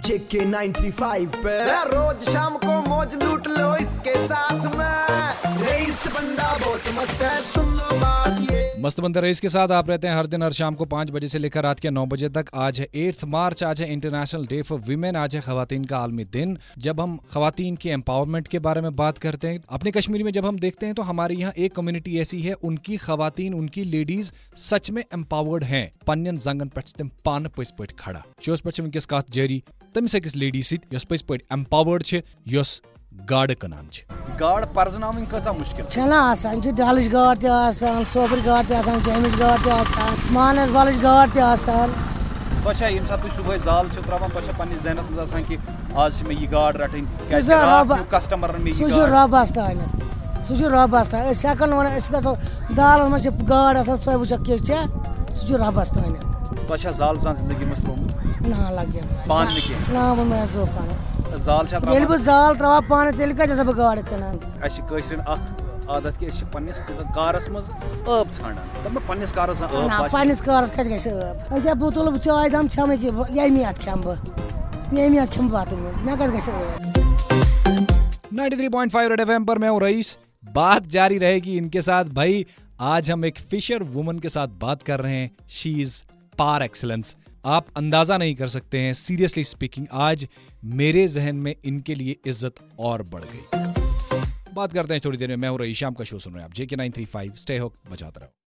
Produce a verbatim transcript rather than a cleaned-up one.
जेके nine three five पे रोज शाम को मौज लूट लो इसके साथ में। रईस बंदा बहुत मस्त है, सुन लो बात ये। मस्त बंदा रईस के साथ आप रहते हैं हर दिन हर शाम को पाँच बजे से लेकर रात के नौ बजे तक। आज है एट्थ मार्च, आज है इंटरनेशनल डे फॉर वीमेन, आज है खवातीन का आलमी दिन। जब हम खवातीन की एम्पावरमेंट के बारे में बात करते हैं अपने कश्मीर में, जब हम देखते हैं तो हमारे यहाँ एक कम्युनिटी ऐसी है, उनकी खवातीन, उनकी लेडीज सच में एम्पावर्ड हैं। पन्नन जंगन पे तम पान पज पे खड़ा पे वनकस कत जारी तमिस अकिस लेडी सत पज पे एम्पावर्ड यस गाड़ कनान गाड़ परजनावन कचा मुश्किल छना आसान छ डालिश गाड़ ते आसान, सोबर गाड़ ते आसान, जहमिश गाड़ ते आसान, मानस बालिश गाड़ ते आसान। तोछा यम साथ सुबह जाल छ त्रावन तोछा पन्निस जहनस में आसान कि आज में ये गाड़ रटन क्या कस्टमर में ये सुजु रब आस्तान सुजु रब आस्तान अस हकन वन अस गसो जाल में छ गाड़ आसान सो बुझ के छ सुजु रब आस्तान तोछा जाल सान जिंदगी में स्त्रोम ना लगे पान निके ना वो मैं जो पान जाल छ येल बस जाल त्रवा पान तेल का जैसा गाड़ कनान अस कशरन अख आदत के अस पन्निस कारस मज अब छांडा तब पन्निस कारस अब ना पन्निस कारस कत गस अब अगे बोतल चाय दम छम के ये मियात छम ये मियात छम बात ना कत गस ninety three point five red FM पर मैं हूं रईस। बात जारी रहेगी इनके साथ। भाई आज हम एक फिशर वुमन के साथ बात कर रहे हैं। She is par excellence. आप अंदाजा नहीं कर सकते हैं, सीरियसली स्पीकिंग आज मेरे जहन में इनके लिए इज्जत और बढ़ गई। बात करते हैं थोड़ी देर में। मैं हूं रईस, शाम का शो सुन रहे हैं आप JK nine three five. Stay hope, बजाते रहो।